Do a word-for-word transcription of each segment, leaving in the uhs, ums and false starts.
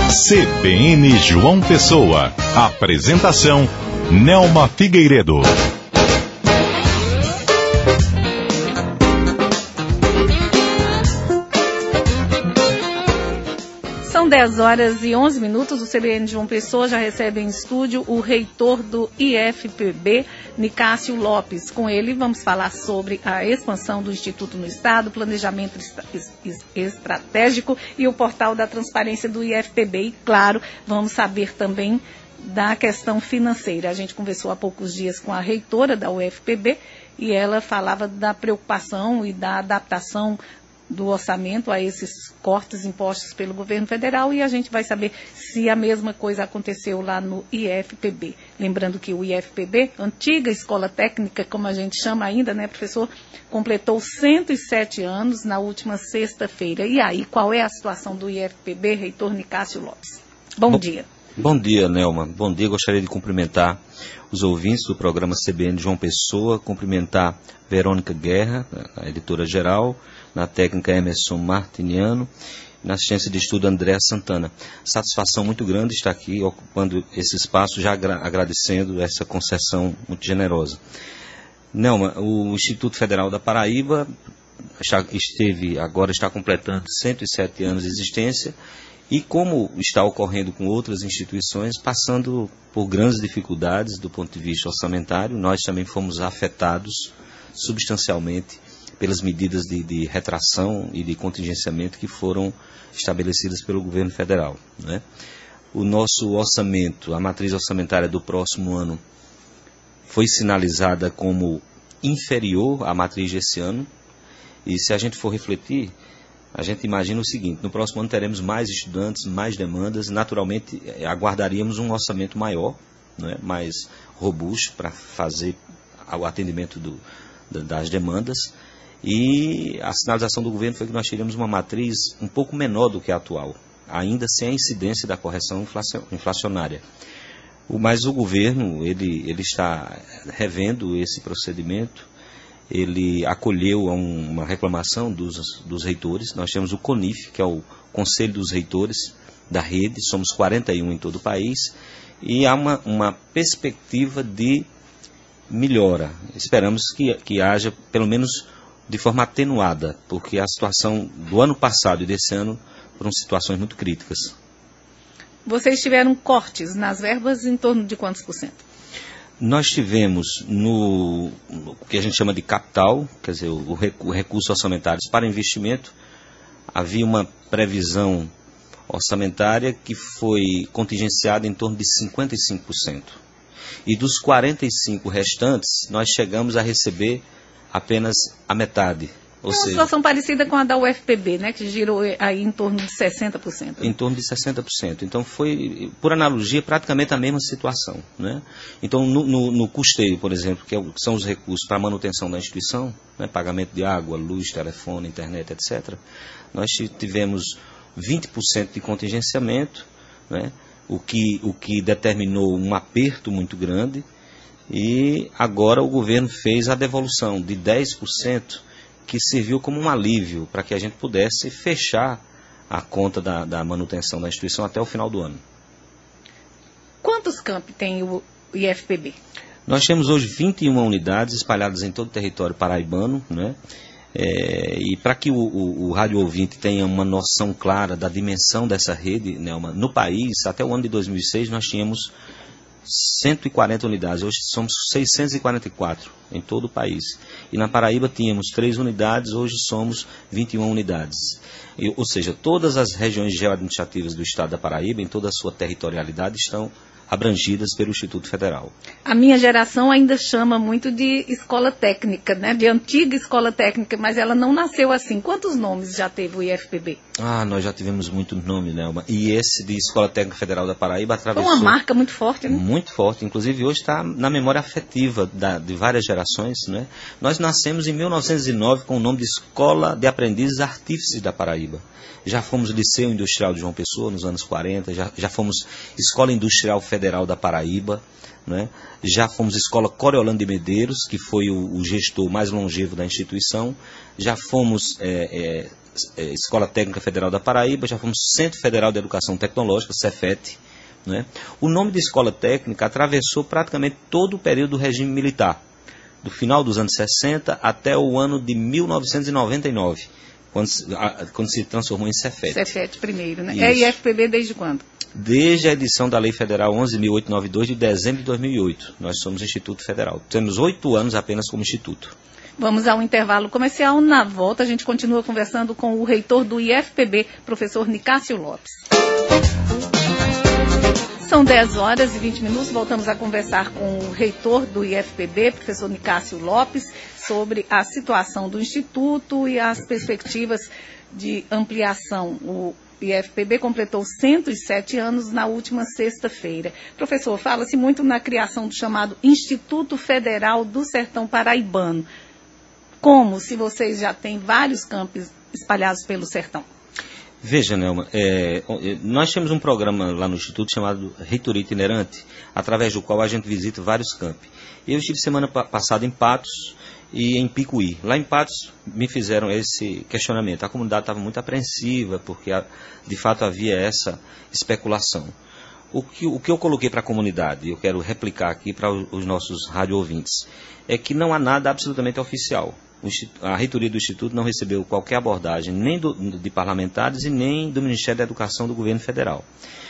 C B N João Pessoa. Apresentação: Nelma Figueiredo. São dez horas e onze minutos. O C B N João Pessoa já recebe em estúdio o reitor do I F P B, Nicásio Lopes. Com ele vamos falar sobre a expansão do Instituto no Estado, planejamento estratégico e o portal da transparência do I F P B. E, claro, vamos saber também da questão financeira. A gente conversou há poucos dias com a reitora da U F P B e ela falava da preocupação e da adaptação do orçamento a esses cortes impostos pelo governo federal, e a gente vai saber se a mesma coisa aconteceu lá no I F P B. Lembrando que o I F P B, antiga escola técnica, como a gente chama ainda, né, professor, completou cento e sete anos na última sexta-feira. E aí, qual é a situação do I F P B, reitor Nicásio Lopes? Bom, bom dia. Bom dia, Nelma. Bom dia. Gostaria de cumprimentar os ouvintes do programa C B N João Pessoa, cumprimentar Verônica Guerra, a editora-geral, na técnica Emerson Martiniano, na assistência de estudo Andréa Santana. Satisfação muito grande estar aqui, ocupando esse espaço, já agra- agradecendo essa concessão muito generosa. Nelma, o Instituto Federal da Paraíba já esteve, agora está completando cento e sete anos de existência, e como está ocorrendo com outras instituições, passando por grandes dificuldades do ponto de vista orçamentário, nós também fomos afetados substancialmente pelas medidas de, de retração e de contingenciamento que foram estabelecidas pelo governo federal, né? O nosso orçamento, a matriz orçamentária do próximo ano, foi sinalizada como inferior à matriz desse ano, e se a gente for refletir, a gente imagina o seguinte: no próximo ano teremos mais estudantes, mais demandas, naturalmente aguardaríamos um orçamento maior, né, mais robusto para fazer o atendimento do, das demandas. E a sinalização do governo foi que nós teríamos uma matriz um pouco menor do que a atual, ainda sem a incidência da correção inflacionária. Mas o governo ele, ele está revendo esse procedimento, ele acolheu uma reclamação dos, dos reitores. Nós temos o CONIF, que é o Conselho dos Reitores da Rede, somos quarenta e um em todo o país, e há uma, uma perspectiva de melhora. Esperamos que, que haja, pelo menos de forma atenuada, porque a situação do ano passado e desse ano foram situações muito críticas. Vocês tiveram cortes nas verbas em torno de quantos por cento? Nós tivemos no, no que a gente chama de capital, quer dizer, o, o recurso orçamentário para investimento, havia uma previsão orçamentária que foi contingenciada em torno de cinquenta e cinco por cento. E dos quarenta e cinco por cento restantes, nós chegamos a receber apenas a metade. Ou é uma seja, situação parecida com a da U F P B, né, que girou aí em torno de sessenta por cento. Em torno de sessenta por cento. Então foi, por analogia, praticamente a mesma situação, né? Então no, no, no custeio, por exemplo, que, é, que são os recursos para a manutenção da instituição, né, pagamento de água, luz, telefone, internet, etcétera, nós tivemos vinte por cento de contingenciamento, né, o, que, o que determinou um aperto muito grande. E agora o governo fez a devolução de dez por cento, que serviu como um alívio para que a gente pudesse fechar a conta da, da manutenção da instituição até o final do ano. Quantos campi tem o I F P B? Nós temos hoje vinte e uma unidades espalhadas em todo o território paraibano, né? É, e para que o, o, o rádio ouvinte tenha uma noção clara da dimensão dessa rede, Nelma, no país, até o ano de dois mil e seis, nós tínhamos cento e quarenta unidades, hoje somos seiscentos e quarenta e quatro em todo o país. E na Paraíba tínhamos três unidades, hoje somos vinte e uma unidades. E, ou seja, todas as regiões geoadministrativas do estado da Paraíba, em toda a sua territorialidade, estão abrangidas pelo Instituto Federal. A minha geração ainda chama muito de escola técnica, né? De antiga escola técnica, mas ela não nasceu assim. Quantos nomes já teve o I F P B? Ah, nós já tivemos muitos nomes, Nelma. E esse de Escola Técnica Federal da Paraíba atravessou... Foi uma marca muito forte, né? Muito forte. Inclusive hoje está na memória afetiva da, de várias gerações, né? Nós nascemos em mil novecentos e nove com o nome de Escola de Aprendizes Artífices da Paraíba. Já fomos Liceu Industrial de João Pessoa nos anos quarenta, já, já fomos Escola Industrial Federal Federal da Paraíba, né? Já fomos Escola Coriolano de Medeiros, que foi o, o gestor mais longevo da instituição, já fomos é, é, é, Escola Técnica Federal da Paraíba, já fomos Centro Federal de Educação Tecnológica, Cefet, né? O nome de escola técnica atravessou praticamente todo o período do regime militar, do final dos anos sessenta até o ano de mil novecentos e noventa e nove, quando se, a, quando se transformou em Cefet. Cefet primeiro, né? Isso. É I F P B desde quando? Desde a edição da Lei Federal onze mil oitocentos e noventa e dois, de dezembro de dois mil e oito. Nós somos Instituto Federal. Temos oito anos apenas como Instituto. Vamos ao intervalo comercial. Na volta, a gente continua conversando com o reitor do I F P B, professor Nicásio Lopes. São dez horas e vinte minutos. Voltamos a conversar com o reitor do I F P B, professor Nicásio Lopes, sobre a situação do Instituto e as perspectivas de ampliação. O I F P B completou cento e sete anos na última sexta-feira. Professor, fala-se muito na criação do chamado Instituto Federal do Sertão Paraibano. Como se vocês já têm vários campos espalhados pelo sertão? Veja, Nelma, é, nós temos um programa lá no Instituto chamado Reitoria Itinerante, através do qual a gente visita vários campi. Eu estive semana passada em Patos e em Picuí. Lá em Patos me fizeram esse questionamento. A comunidade estava muito apreensiva, porque de fato havia essa especulação. O que, o que eu coloquei para a comunidade, eu quero replicar aqui para os nossos rádio ouvintes, é que não há nada absolutamente oficial. A reitoria do Instituto não recebeu qualquer abordagem, nem do, de parlamentares e nem do Ministério da Educação do Governo Federal.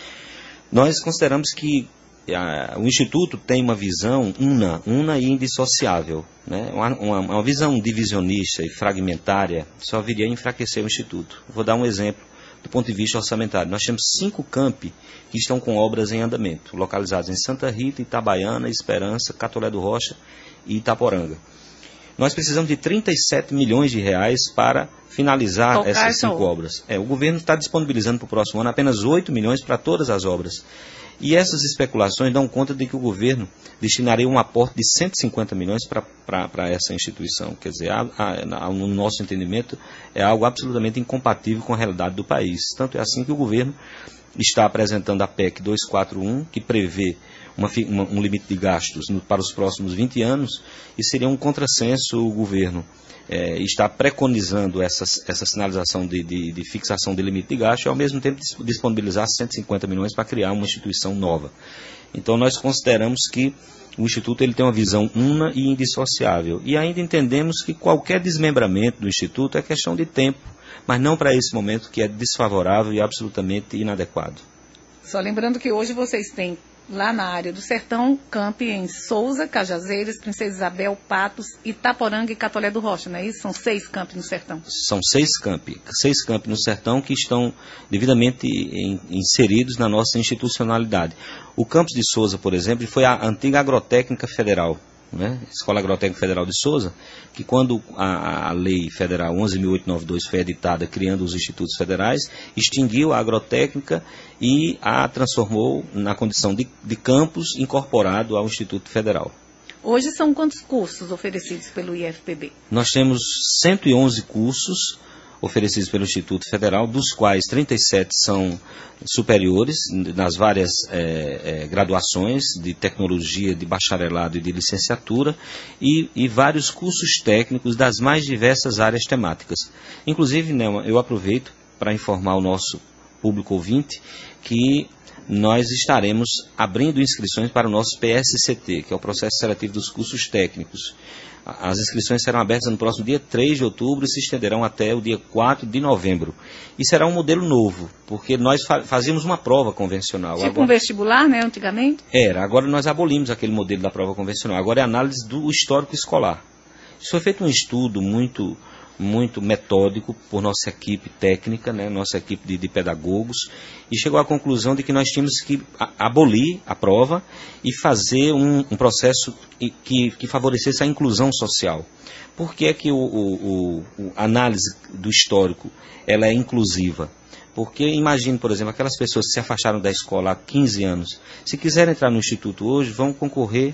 Nós consideramos que a, o Instituto tem uma visão una, una e indissociável, né? uma, uma, uma visão divisionista e fragmentária só viria a enfraquecer o Instituto. Vou dar um exemplo do ponto de vista orçamentário. Nós temos cinco campi que estão com obras em andamento, localizados em Santa Rita, Itabaiana, Esperança, Catolé do Rocha e Itaporanga. Nós precisamos de trinta e sete milhões de reais para finalizar Tocar essas cinco ou... obras. É, o governo está disponibilizando para o próximo ano apenas oito milhões para todas as obras. E essas especulações dão conta de que o governo destinaria um aporte de cento e cinquenta milhões para essa instituição. Quer dizer, a, a, a, no nosso entendimento, é algo absolutamente incompatível com a realidade do país. Tanto é assim que o governo está apresentando a P E C duzentos e quarenta e um, que prevê Uma, uma, um limite de gastos no, para os próximos vinte anos, e seria um contrassenso o governo é, estar preconizando essa, essa sinalização de, de, de fixação de limite de gasto e ao mesmo tempo disponibilizar cento e cinquenta milhões para criar uma instituição nova. Então nós consideramos que o Instituto ele tem uma visão una e indissociável, e ainda entendemos que qualquer desmembramento do Instituto é questão de tempo, mas não para esse momento que é desfavorável e absolutamente inadequado. Só lembrando que hoje vocês têm lá na área do Sertão, campi em Souza, Cajazeiras, Princesa Isabel, Patos, Itaporanga e Catolé do Rocha, não é isso? São seis campi no Sertão. São seis campi, seis campi no Sertão que estão devidamente em, inseridos na nossa institucionalidade. O campus de Souza, por exemplo, foi a antiga Agrotécnica Federal, né? Escola Agrotécnica Federal de Souza, que quando a, a Lei Federal onze mil oitocentos e noventa e dois foi editada, criando os institutos federais, extinguiu a agrotécnica e a transformou na condição de, de campus incorporado ao Instituto Federal. Hoje são quantos cursos oferecidos pelo I F P B? Nós temos cento e onze cursos oferecidos pelo Instituto Federal, dos quais trinta e sete são superiores, nas várias é, é, graduações de tecnologia, de bacharelado e de licenciatura, e, e vários cursos técnicos das mais diversas áreas temáticas. Inclusive, Nelma, eu aproveito para informar o nosso público ouvinte que nós estaremos abrindo inscrições para o nosso P S C T, que é o Processo Seletivo dos Cursos Técnicos. As inscrições serão abertas no próximo dia três de outubro e se estenderão até o dia quatro de novembro. E será um modelo novo, porque nós fa fazíamos uma prova convencional. Tipo agora, um vestibular, né, antigamente? Era, agora nós abolimos aquele modelo da prova convencional. Agora é a análise do histórico escolar. Isso foi feito um estudo muito, muito metódico por nossa equipe técnica, né, nossa equipe de, de pedagogos, e chegou à conclusão de que nós tínhamos que abolir a prova e fazer um, um processo que, que favorecesse a inclusão social. Por que é que o, o, o, a análise do histórico ela é inclusiva? Porque imagine, por exemplo, aquelas pessoas que se afastaram da escola há quinze anos, se quiserem entrar no Instituto hoje, vão concorrer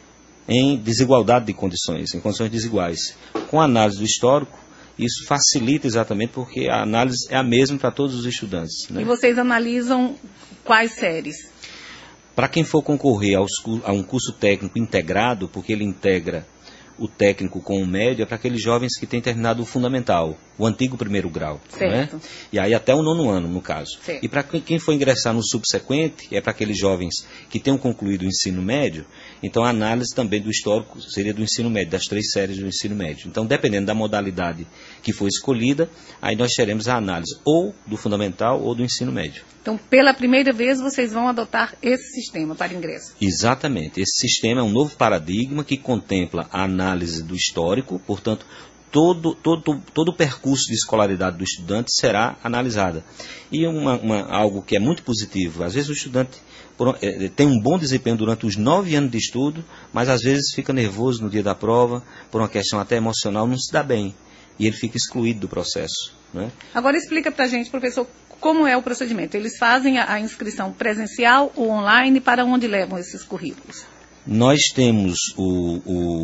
em desigualdade de condições, em condições desiguais. Com a análise do histórico, isso facilita exatamente porque a análise é a mesma para todos os estudantes, né? E vocês analisam quais séries? Para quem for concorrer aos, a um curso técnico integrado, porque ele integra o técnico com o médio, é para aqueles jovens que têm terminado o fundamental, o antigo primeiro grau. Certo. Né? E aí até o nono ano, no caso. Certo. E para quem for ingressar no subsequente, é para aqueles jovens que tenham concluído o ensino médio, então a análise também do histórico seria do ensino médio, das três séries do ensino médio. Então, dependendo da modalidade que for escolhida, aí nós teremos a análise ou do fundamental ou do ensino médio. Então, pela primeira vez, vocês vão adotar esse sistema para ingresso. Exatamente. Esse sistema é um novo paradigma que contempla a análise do histórico, portanto, todo, todo, todo o percurso de escolaridade do estudante será analisada. E uma, uma, algo que é muito positivo, às vezes o estudante por, é, tem um bom desempenho durante os nove anos de estudo, mas às vezes fica nervoso no dia da prova, por uma questão até emocional, não se dá bem. E ele fica excluído do processo. Né? Agora explica para a gente, professor, como é o procedimento. Eles fazem a, a inscrição presencial ou online, para onde levam esses currículos? Nós temos o,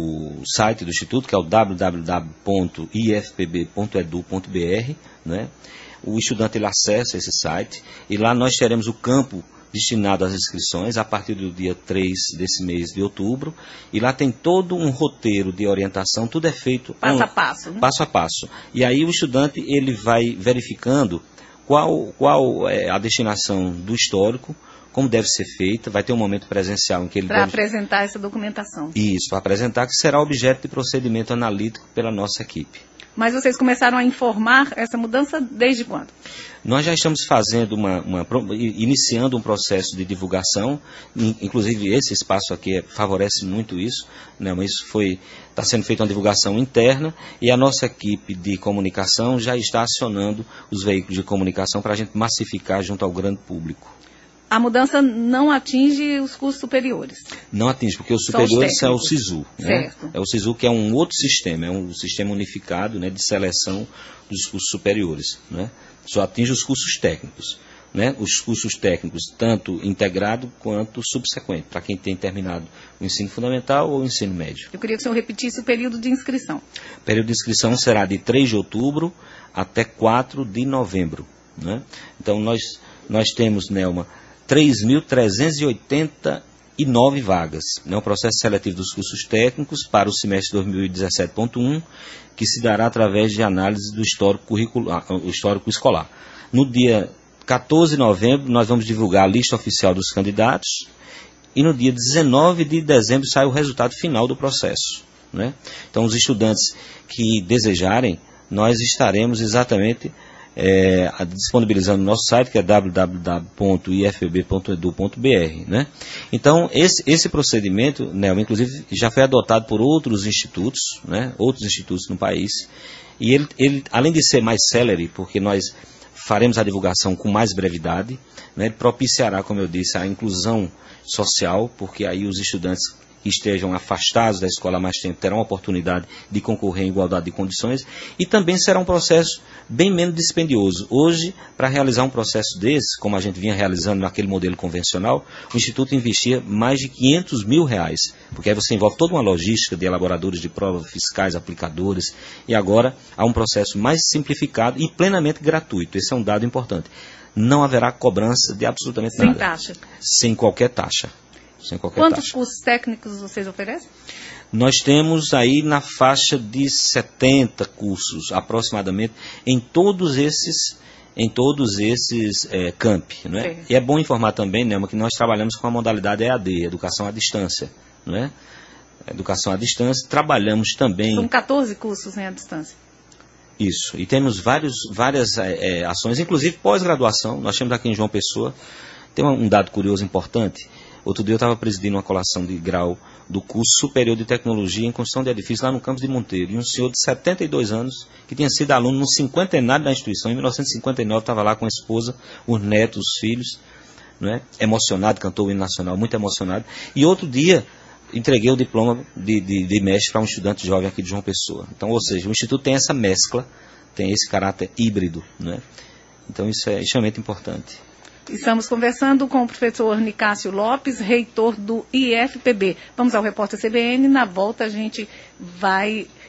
o site do Instituto, que é o w w w ponto i f p b ponto e d u ponto b r. Né? O estudante ele acessa esse site e lá nós teremos o campo destinado às inscrições a partir do dia três desse mês de outubro. E lá tem todo um roteiro de orientação, tudo é feito passo um, a passo. Né? Passo a passo. E aí o estudante ele vai verificando qual, qual é a destinação do histórico, como deve ser feita, vai ter um momento presencial em que ele Para deve... apresentar essa documentação. Isso, para apresentar, que será objeto de procedimento analítico pela nossa equipe. Mas vocês começaram a informar essa mudança desde quando? Nós já estamos fazendo uma, uma iniciando um processo de divulgação, inclusive esse espaço aqui favorece muito isso, né? Mas isso foi, está sendo feita uma divulgação interna e a nossa equipe de comunicação já está acionando os veículos de comunicação para a gente massificar junto ao grande público. A mudança não atinge os cursos superiores? Não atinge, porque os superiores é o SISU. Né? Certo. É o SISU que é um outro sistema, é um sistema unificado, né, de seleção dos cursos superiores. Né? Só atinge os cursos técnicos. Né? Os cursos técnicos, tanto integrado quanto subsequente, para quem tem terminado o ensino fundamental ou o ensino médio. Eu queria que o senhor repetisse o período de inscrição. O período de inscrição será de três de outubro até quatro de novembro. Né? Então, nós, nós temos, Nelma, três mil trezentas e oitenta e nove vagas. É um processo seletivo dos cursos técnicos para o semestre dois mil e dezessete ponto um, que se dará através de análise do histórico, curricular, o histórico escolar. No dia quatorze de novembro, nós vamos divulgar a lista oficial dos candidatos e no dia dezenove de dezembro sai o resultado final do processo. Né? Então, os estudantes que desejarem, nós estaremos exatamente... É, disponibilizando no nosso site, que é w w w ponto i f p b ponto e d u ponto b r. Né? Então, esse, esse procedimento, né, inclusive, já foi adotado por outros institutos, né, outros institutos no país, e ele, ele, além de ser mais célere, porque nós faremos a divulgação com mais brevidade, né, propiciará, como eu disse, a inclusão social, porque aí os estudantes que estejam afastados da escola há mais tempo terão a oportunidade de concorrer em igualdade de condições e também será um processo bem menos dispendioso. Hoje, para realizar um processo desse, como a gente vinha realizando naquele modelo convencional, o Instituto investia mais de quinhentos mil reais, porque aí você envolve toda uma logística de elaboradores de provas, fiscais, aplicadores, e agora há um processo mais simplificado e plenamente gratuito. Esse é um dado importante. Não haverá cobrança de absolutamente nada. Sem taxa? Sem qualquer taxa. Sem qualquer Quantos taxa. cursos técnicos vocês oferecem? Nós temos aí na faixa de setenta cursos, aproximadamente, em todos esses, em todos esses é, campi. Não é? E é bom informar também, Nelma, que nós trabalhamos com a modalidade E A D, Educação à Distância. Não é? Educação à Distância, trabalhamos também... São quatorze cursos em à distância. Isso, e temos vários, várias é, ações, inclusive pós-graduação. Nós temos aqui em João Pessoa, tem um dado curioso importante. Outro dia eu estava presidindo uma colação de grau do curso superior de tecnologia em construção de edifícios lá no campus de Monteiro. E um senhor de setenta e dois anos, que tinha sido aluno no cinquentenário da instituição, em mil novecentos e cinquenta e nove, estava lá com a esposa, os netos, os filhos, não é? Emocionado, cantou o hino nacional, muito emocionado. E outro dia entreguei o diploma de, de, de mestre para um estudante jovem aqui de João Pessoa. Então, ou seja, o Instituto tem essa mescla, tem esse caráter híbrido, não é? Então isso é extremamente importante. Estamos conversando com o professor Nicásio Lopes, reitor do I F P B. Vamos ao repórter C B N. Na volta a gente vai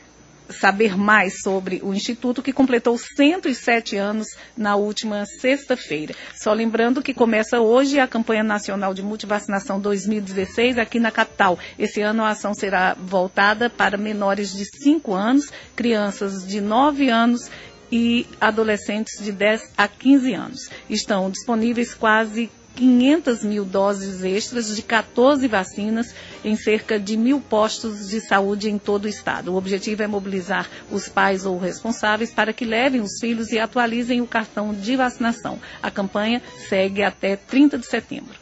saber mais sobre o Instituto, que completou cento e sete anos na última sexta-feira. Só lembrando que começa hoje a campanha nacional de multivacinação dois mil e dezesseis aqui na capital. Esse ano a ação será voltada para menores de cinco anos, crianças de nove anos e adolescentes de dez a quinze anos. Estão disponíveis quase quinhentas mil doses extras de quatorze vacinas em cerca de mil postos de saúde em todo o estado. O objetivo é mobilizar os pais ou responsáveis para que levem os filhos e atualizem o cartão de vacinação. A campanha segue até trinta de setembro.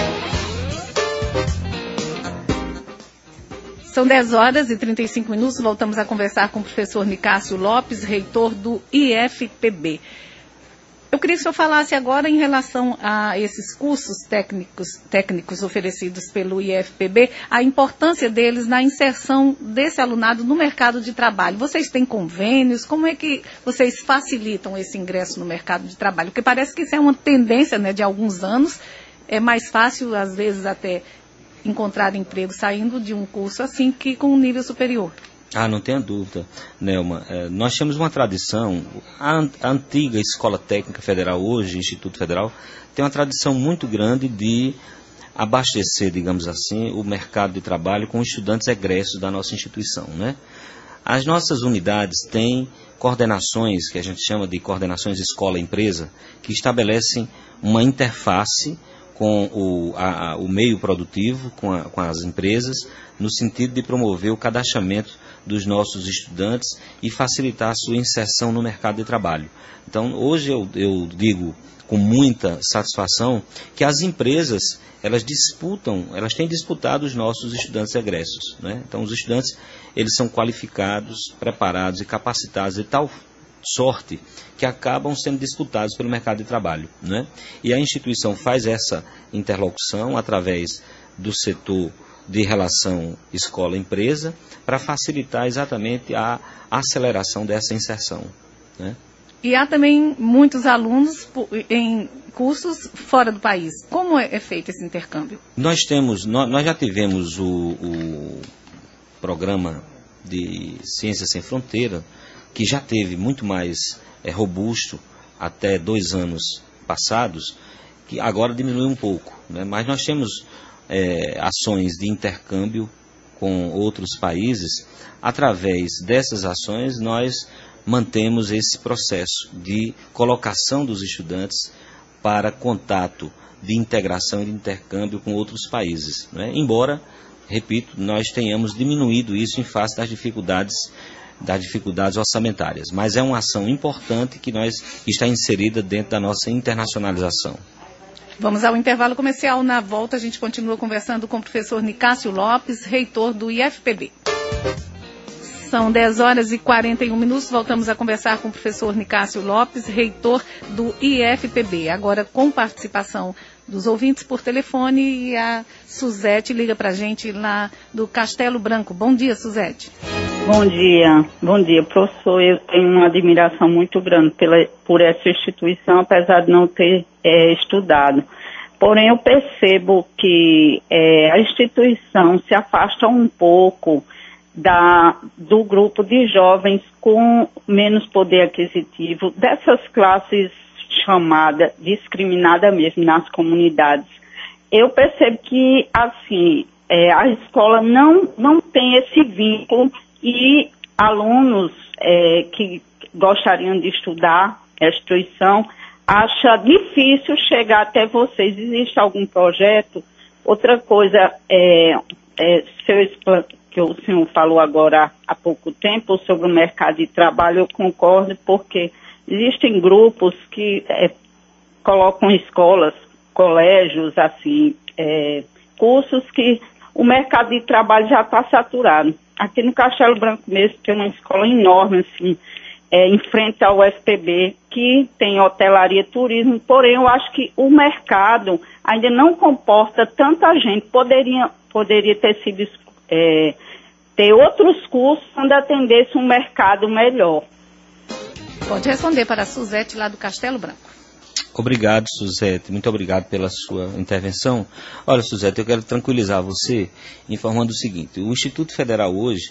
São dez horas e trinta e cinco minutos. Voltamos a conversar com o professor Nicásio Lopes, reitor do I F P B. Eu queria que o senhor falasse agora em relação a esses cursos técnicos, técnicos oferecidos pelo I F P B, a importância deles na inserção desse alunado no mercado de trabalho. Vocês têm convênios? Como é que vocês facilitam esse ingresso no mercado de trabalho? Porque parece que isso é uma tendência, né, de alguns anos. É mais fácil, às vezes, até encontrar emprego saindo de um curso assim que com um nível superior. Ah, não tenha dúvida, Nelma. É, nós temos uma tradição, a, a antiga Escola Técnica Federal, hoje Instituto Federal, tem uma tradição muito grande de abastecer, digamos assim, o mercado de trabalho com estudantes egressos da nossa instituição, né? As nossas unidades têm coordenações, que a gente chama de coordenações escola-empresa, que estabelecem uma interface com o, a, o meio produtivo, com, a, com as empresas, no sentido de promover o cadastramento dos nossos estudantes e facilitar a sua inserção no mercado de trabalho. Então, hoje eu, eu digo com muita satisfação que as empresas, elas disputam, elas têm disputado os nossos estudantes egressos, né? Então, os estudantes, eles são qualificados, preparados e capacitados de tal sorte que acabam sendo disputados pelo mercado de trabalho, né? E a instituição faz essa interlocução através do setor de relação escola-empresa para facilitar exatamente a aceleração dessa inserção, né? E há também muitos alunos em cursos fora do país. Como é feito esse intercâmbio? Nós temos, nós, nós já tivemos o, o programa de Ciências Sem Fronteira, que já teve muito mais é, robusto até dois anos passados, que agora diminui um pouco, né? Mas nós temos é, ações de intercâmbio com outros países. Através dessas ações, nós mantemos esse processo de colocação dos estudantes para contato de integração e de intercâmbio com outros países, né? Embora, repito, nós tenhamos diminuído isso em face das dificuldades das dificuldades orçamentárias, mas é uma ação importante que nós está inserida dentro da nossa internacionalização. Vamos ao intervalo comercial. Na volta a gente continua conversando com o professor Nicásio Lopes, reitor do I F P B. São dez horas e quarenta e um minutos. Voltamos a conversar com o professor Nicásio Lopes, reitor do I F P B. Agora com participação dos ouvintes por telefone, e a Suzete liga para a gente lá do Castelo Branco. Bom dia, Suzete. Bom dia, bom dia, professor. Eu tenho uma admiração muito grande pela, por essa instituição, apesar de não ter é, estudado. Porém, eu percebo que é, a instituição se afasta um pouco da, do grupo de jovens com menos poder aquisitivo, dessas classes chamadas, discriminadas mesmo nas comunidades. Eu percebo que, assim, é, a escola não, não tem esse vínculo. E alunos é, que gostariam de estudar a instituição, acha difícil chegar até vocês. Existe algum projeto? Outra coisa, é, é, seu, que o senhor falou agora há pouco tempo sobre o mercado de trabalho, eu concordo, porque existem grupos que é, colocam escolas, colégios, assim, é, cursos que o mercado de trabalho já está saturado. Aqui no Castelo Branco mesmo tem uma escola enorme, assim, é, em frente ao U F P B, que tem hotelaria, turismo, porém eu acho que o mercado ainda não comporta tanta gente. Poderia, poderia ter sido, é, ter outros cursos onde atendesse um mercado melhor. Pode responder para a Suzete lá do Castelo Branco. Obrigado, Suzete. Muito obrigado pela sua intervenção. Olha, Suzete, eu quero tranquilizar você informando o seguinte. O Instituto Federal hoje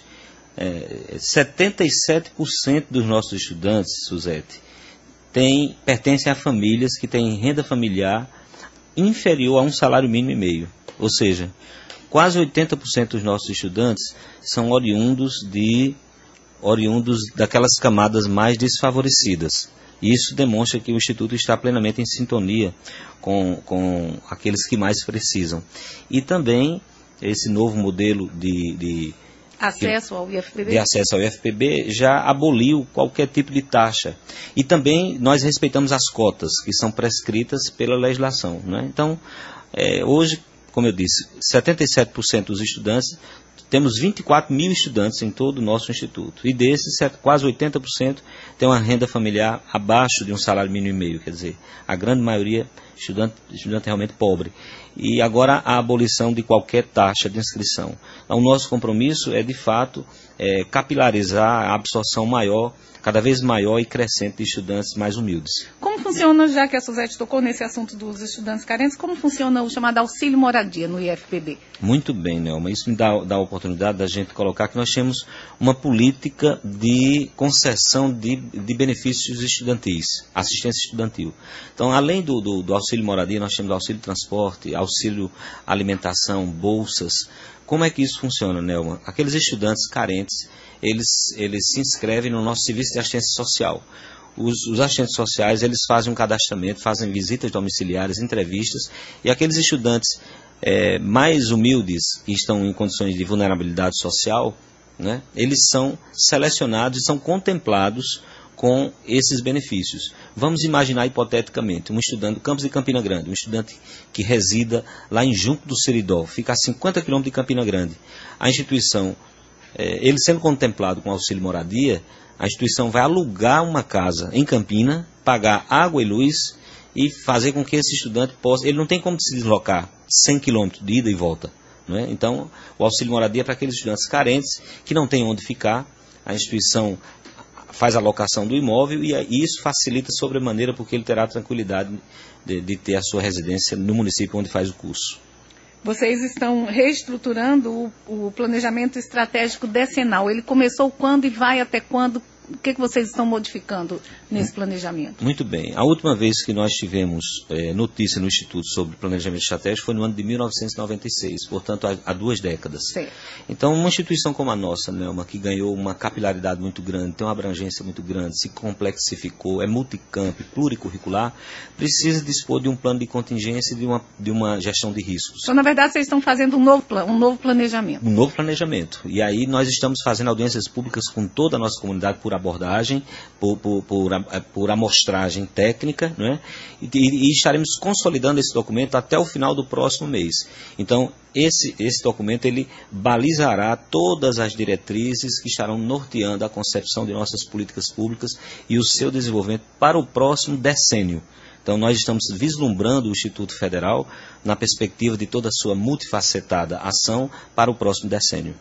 é, setenta e sete por cento dos nossos estudantes, Suzete, tem, pertencem a famílias que têm renda familiar inferior a um salário mínimo e meio. Ou seja, quase oitenta por cento dos nossos estudantes são oriundos, de, oriundos daquelas camadas mais desfavorecidas. Isso demonstra que o Instituto está plenamente em sintonia com, com aqueles que mais precisam. E também esse novo modelo de, de, acesso ao I F P B. de acesso ao I F P B já aboliu qualquer tipo de taxa. E também nós respeitamos as cotas que são prescritas pela legislação, né? Então, é, hoje, como eu disse, setenta e sete por cento dos estudantes, temos vinte e quatro mil estudantes em todo o nosso instituto. E desses, quase oitenta por cento tem uma renda familiar abaixo de um salário mínimo e meio. Quer dizer, a grande maioria estudante, estudante realmente pobre. E agora a abolição de qualquer taxa de inscrição. Então, o nosso compromisso é, de fato, é, capilarizar a absorção maior, cada vez maior e crescente de estudantes mais humildes. Como funciona, já que a Suzete tocou nesse assunto dos estudantes carentes, como funciona o chamado auxílio moradia no I F P B? Muito bem, Nelma. Isso me dá, dá a oportunidade da gente colocar que nós temos uma política de concessão de, de benefícios estudantis, assistência estudantil. Então, além do, do, do auxílio moradia, nós temos auxílio transporte, auxílio alimentação, bolsas. Como é que isso funciona, Nelma? Aqueles estudantes carentes, eles, eles se inscrevem no nosso serviço de assistência social. Os, os assistentes sociais, eles fazem um cadastramento, fazem visitas domiciliares, entrevistas, e aqueles estudantes é, mais humildes, que estão em condições de vulnerabilidade social, né, eles são selecionados e são contemplados com esses benefícios. Vamos imaginar hipoteticamente um estudante do campus de Campina Grande, um estudante que resida lá em Junco do Seridó, fica a cinquenta quilômetros de Campina Grande. A instituição, é, ele sendo contemplado com auxílio moradia, a instituição vai alugar uma casa em Campina, pagar água e luz e fazer com que esse estudante possa... Ele não tem como se deslocar cem quilômetros de ida e volta, não é? Então, o auxílio moradia é para aqueles estudantes carentes que não têm onde ficar. A instituição faz a locação do imóvel e isso facilita sobremaneira porque ele terá a tranquilidade de, de ter a sua residência no município onde faz o curso. Vocês estão reestruturando o, o planejamento estratégico decenal. Ele começou quando e vai até quando? O que, que vocês estão modificando nesse planejamento? Muito bem. A última vez que nós tivemos é, notícia no Instituto sobre planejamento estratégico foi no ano de mil novecentos e noventa e seis, portanto, há, há duas décadas. Certo. Então, uma instituição como a nossa, Nelma, que ganhou uma capilaridade muito grande, tem uma abrangência muito grande, se complexificou, é multicamp, pluricurricular, precisa dispor de um plano de contingência e de uma, de uma gestão de riscos. Então, na verdade, vocês estão fazendo um novo, um novo planejamento. Um novo planejamento. E aí nós estamos fazendo audiências públicas com toda a nossa comunidade por abordagem, por, por, por, por amostragem técnica, não é? e, e estaremos consolidando esse documento até o final do próximo mês. Então, esse, esse documento ele balizará todas as diretrizes que estarão norteando a concepção de nossas políticas públicas e o seu desenvolvimento para o próximo decênio. Então, nós estamos vislumbrando o Instituto Federal na perspectiva de toda a sua multifacetada ação para o próximo decênio.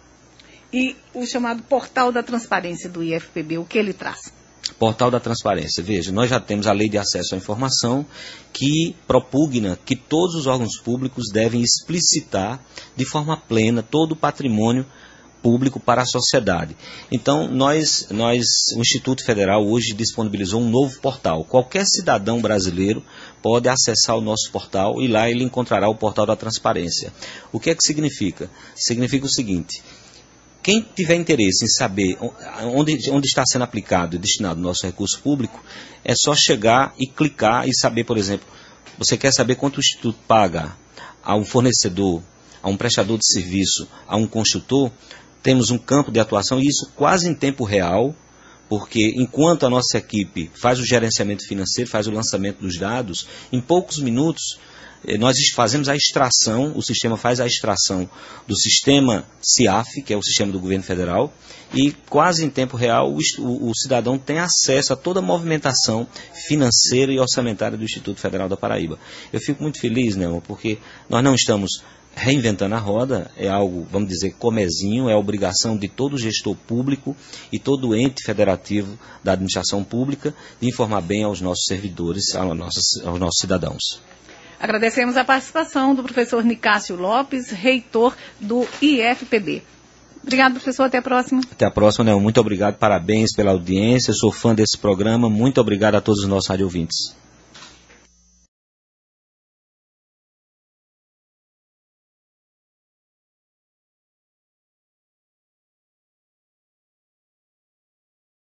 E o chamado Portal da Transparência do I F P B, o que ele traz? Portal da Transparência. Veja, nós já temos a Lei de Acesso à Informação que propugna que todos os órgãos públicos devem explicitar de forma plena todo o patrimônio público para a sociedade. Então, nós, nós, o Instituto Federal hoje disponibilizou um novo portal. Qualquer cidadão brasileiro pode acessar o nosso portal e lá ele encontrará o Portal da Transparência. O que é que significa? Significa o seguinte: quem tiver interesse em saber onde, onde está sendo aplicado e destinado o nosso recurso público, é só chegar e clicar e saber, por exemplo, você quer saber quanto o Instituto paga a um fornecedor, a um prestador de serviço, a um construtor. Temos um campo de atuação e isso quase em tempo real, porque enquanto a nossa equipe faz o gerenciamento financeiro, faz o lançamento dos dados, em poucos minutos nós fazemos a extração, o sistema faz a extração do sistema C I A F, que é o sistema do governo federal, e quase em tempo real o, o, o cidadão tem acesso a toda a movimentação financeira e orçamentária do Instituto Federal da Paraíba. Eu fico muito feliz, né, porque nós não estamos reinventando a roda, é algo, vamos dizer, comezinho, é a obrigação de todo gestor público e todo ente federativo da administração pública de informar bem aos nossos servidores, aos nossos, aos nossos cidadãos. Agradecemos a participação do professor Nicásio Lopes, reitor do I F P B. Obrigado, professor. Até a próxima. Até a próxima, Nelma. Muito obrigado. Parabéns pela audiência. Eu sou fã desse programa. Muito obrigado a todos os nossos rádio ouvintes.